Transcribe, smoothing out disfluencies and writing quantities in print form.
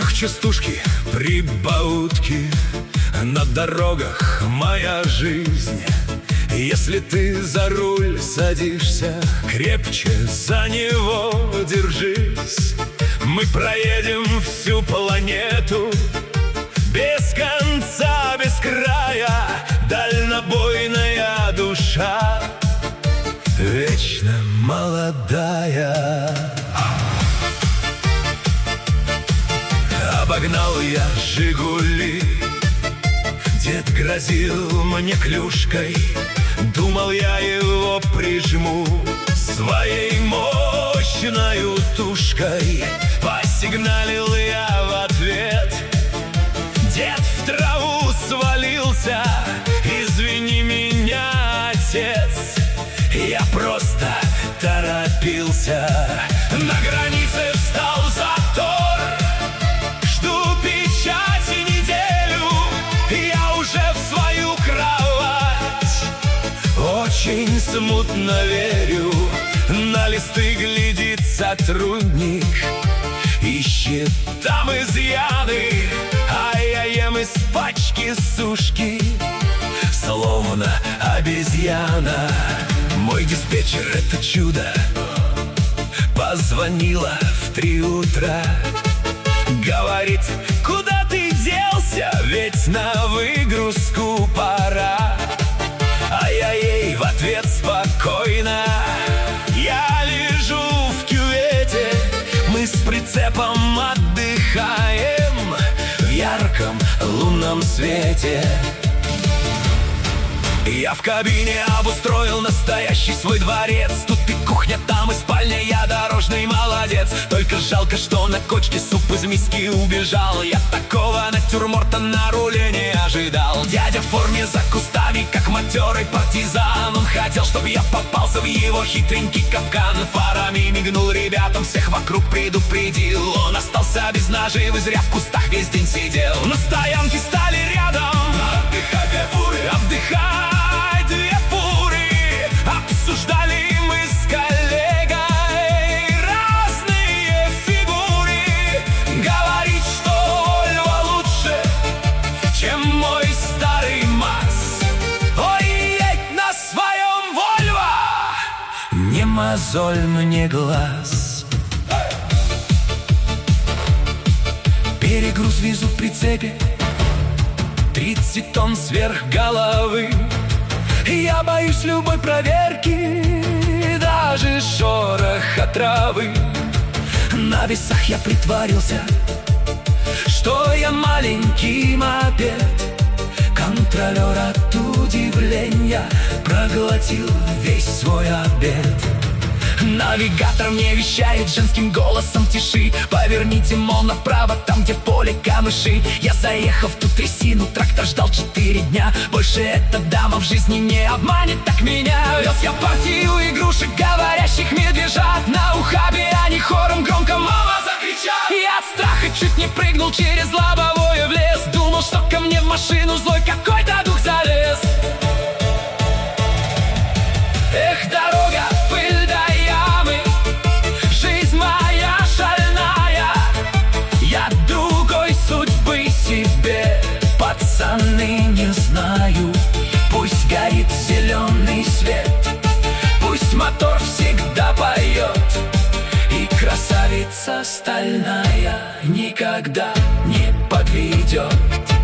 частушки, прибаутки, на дорогах моя жизнь. Если ты за руль садишься, крепче за него держись. Мы проедем всю планету без конца, без края. Дальнобойная душа, вечно молодая. Обогнал я «Жигули», дед грозил мне клюшкой. Думал, я его прижму своей мощною тушкой. Посигналил я в ответ, дед в траву свалился. Извини меня, отец, я просто торопился. На границе встал затор, жду печати неделю. Я уже в свою кровать очень смутно верю. На листы глядит сотрудник, ищет там изъяны, а я ем из пачки сушки, словно обезьяна. Мой диспетчер — это чудо, позвонила в 3 утра. Говорит: куда ты делся, ведь на выгрузку пора. А я ей в ответ спокойно: я лежу в кювете, мы с прицепом отдыхаем в ярком лунном свете. Я в кабине обустроил настоящий свой дворец. Тут и кухня, там и спальня, я дорожный молодец. Только жалко, что на кочке суп из миски убежал. Я такого натюрморта на руле не ожидал. Дядя в форме за кустами, как матерый партизан. Он хотел, чтобы я попался в его хитренький капкан. Фарами мигнул ребятам, всех вокруг предупредил. Он остался без наживы, зря в кустах весь день сидел. На стоянке стали рядом, отдыхать две фуры, отдыхать две фуры. Обсуждали мы с коллегой разные фигуры. Говорит, что Вольво лучше, чем мой старый МАЗ. Ой, едь на своем Вольво, не мозоль мне глаз. Перегруз везу в прицепе, 30 тонн сверх головы. Я боюсь любой проверки, даже шороха травы. На весах я притворился, что я маленький мопед. Контролер от удивления проглотил весь свой обед. Навигатор мне вещает женским голосом в тиши: поверните, мол, направо, там, где поле камыши. Я заехал в ту трясину, трактор ждал 4 дня. Больше эта дама в жизни не обманет так меня. Вез я партию игрушек, говорящих медвежат. На ухабе они хором громко «мама» закричат. Я от страха чуть не прыгнул через лобовое в лес. Думал, что ко мне в машину злой какой-то дух залез. Эх, дорога, пыль да ямы, жизнь моя шальная. Я другой судьбы себе, пацаны, не знаю. Пусть горит зеленый свет, пусть мотор всегда поет, и красавица стальная никогда не подведет.